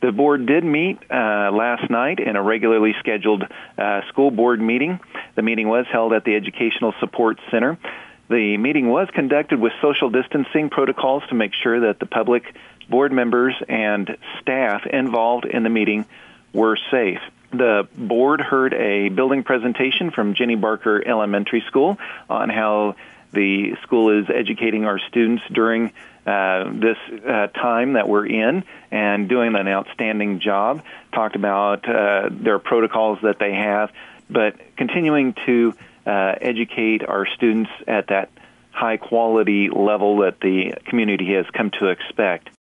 The board did meet last night in a regularly scheduled school board meeting. The meeting was held at the Educational Support Center. The meeting was conducted with social distancing protocols to make sure that the public, board members, and staff involved in the meeting were safe. The board heard a building presentation from Jenny Barker Elementary School on how the school is educating our students during this time that we're in and doing an outstanding job. Talked about their protocols that they have, but continuing to educate our students at that high quality level that the community has come to expect.